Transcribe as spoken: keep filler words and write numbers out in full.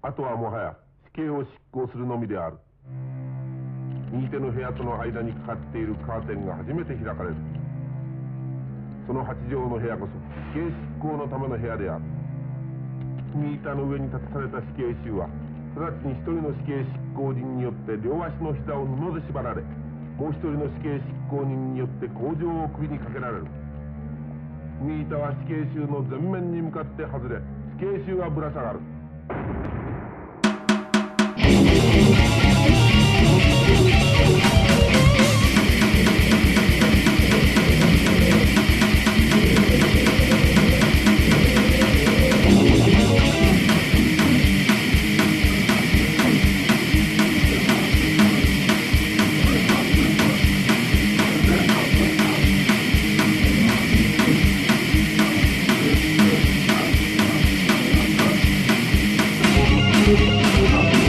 あとはもはや死刑を執行するのみである。右手の部屋との間にかかっているカーテンが初めて開かれる。そのはち畳の部屋こそ死刑執行のための部屋である。右板の上に立たされた死刑囚は直ちに一人の死刑執行人によって両足の膝を布で縛られ、もう一人の死刑執行人によって口上を首にかけられる。右板は死刑囚の前面に向かって外れ、死刑囚はぶら下がる。 Thank you.